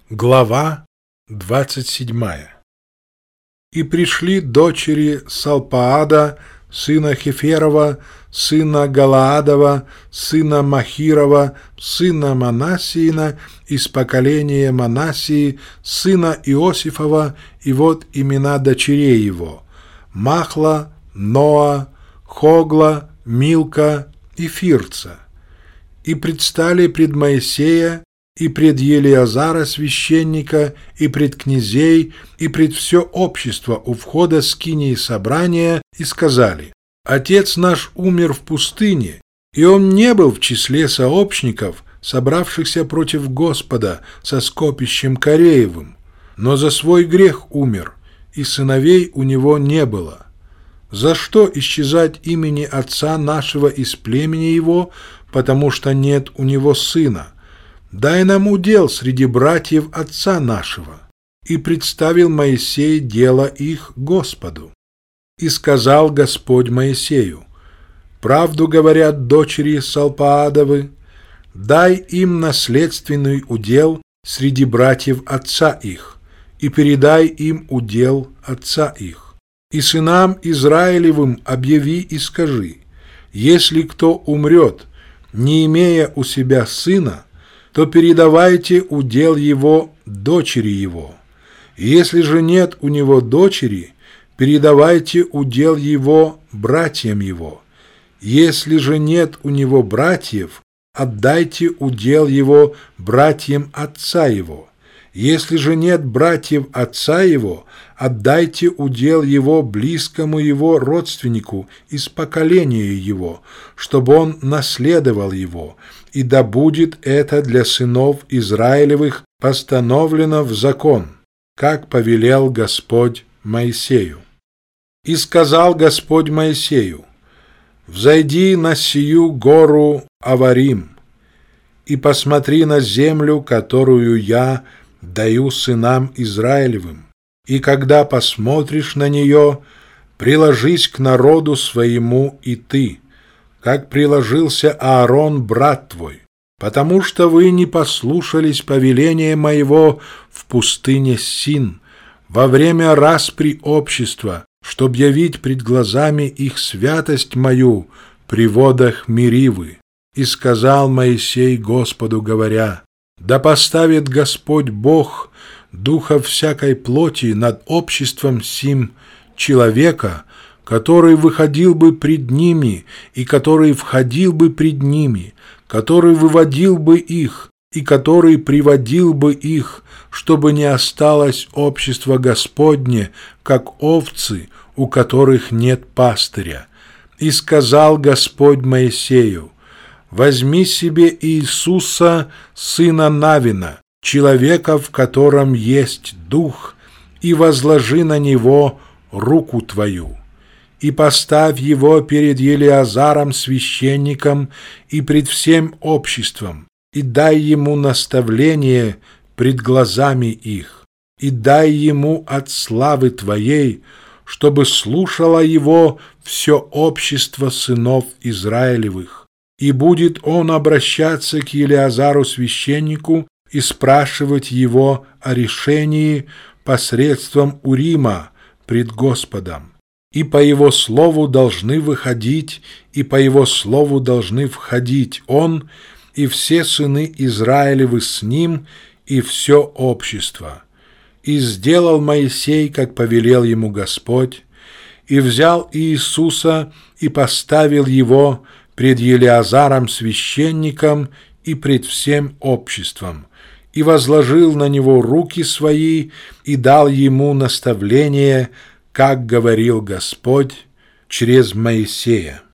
Глава 27. И пришли дочери Салпаада, сына Хеферова, сына Галаадова, сына Махирова, сына Манассиина, из поколения Манассии, сына Иосифова, и вот имена дочерей его: Махла, Ноа, Хогла, Милка и Фирца. И предстали пред Моисея, и пред Елиазара священника, и пред князей, и пред все общество у входа скинии собрания, и сказали: Отец наш умер в пустыне, и он не был в числе сообщников, собравшихся против Господа со скопищем Кореевым, но за свой грех умер, и сыновей у него не было. За что исчезать имени отца нашего из племени его, потому что нет у него сына? Дай нам удел среди братьев отца нашего. И представил Моисей дело их Господу. И сказал Господь Моисею: правду говорят дочери Салпаадовы, дай им наследственный удел среди братьев отца их, и передай им удел отца их. И сынам Израилевым объяви и скажи: если кто умрет, не имея у себя сына, то передавайте удел его дочери его. Если же нет у него дочери, передавайте удел его братьям его. Если же нет у него братьев, отдайте удел его братьям отца его. Если же нет братьев отца его, отдайте удел его близкому его родственнику из поколения его, чтобы он наследовал его, и да будет это для сынов Израилевых постановлено в закон, как повелел Господь Моисею. И сказал Господь Моисею: взойди на сию гору Аварим, и посмотри на землю, которую я даю сынам Израилевым, и когда посмотришь на нее, приложись к народу своему и ты, как приложился Аарон, брат твой, потому что вы не послушались повеления моего в пустыне Син во время распри общества, чтоб явить пред глазами их святость мою при водах Меривы. И сказал Моисей Господу, говоря: да поставит Господь Бог духа всякой плоти над обществом сим человека, который выходил бы пред ними, и который входил бы пред ними, который выводил бы их, и который приводил бы их, чтобы не осталось общество Господне, как овцы, у которых нет пастыря. И сказал Господь Моисею: возьми себе Иисуса, сына Навина, человека, в котором есть дух, и возложи на него руку твою. И поставь его перед Елиазаром священником и пред всем обществом, и дай ему наставление пред глазами их, и дай ему от славы твоей, чтобы слушало его все общество сынов Израилевых. И будет он обращаться к Елиазару священнику и спрашивать его о решении посредством Урима пред Господом. И по его слову должны выходить, и по его слову должны входить он, и все сыны Израилевы с ним, и все общество. И сделал Моисей, как повелел ему Господь, и взял Иисуса, и поставил его пред Елиазаром священником и пред всем обществом, и возложил на него руки свои, и дал ему наставление, как говорил Господь через Моисея.